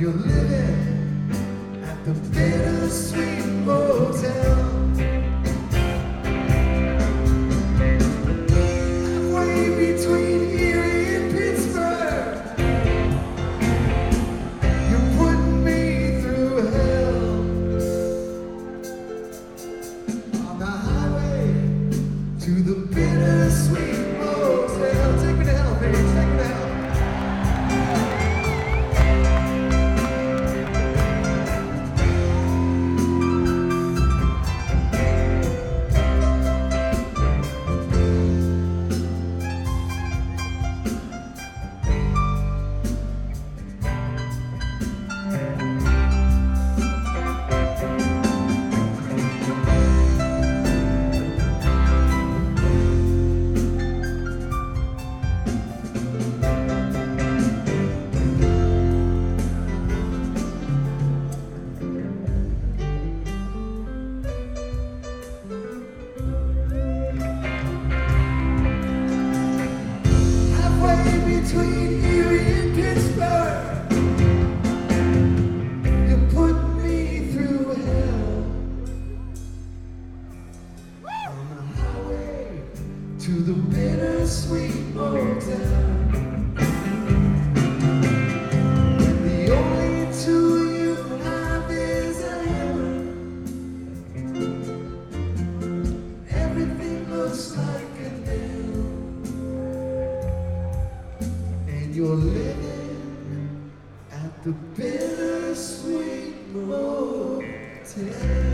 you're living at the Bittersweet Motel. Halfway between Erie and Pittsburgh, you're putting me through hell. On the highway to the Bittersweet Motel. Take me to hell, baby, take me to hell. Between Erie and Pittsburgh, you put me through hell. On the highway to the Bittersweet Motel. And the only tool you have is a hammer. Everything looks like a nail. You're living at the Bittersweet Motel.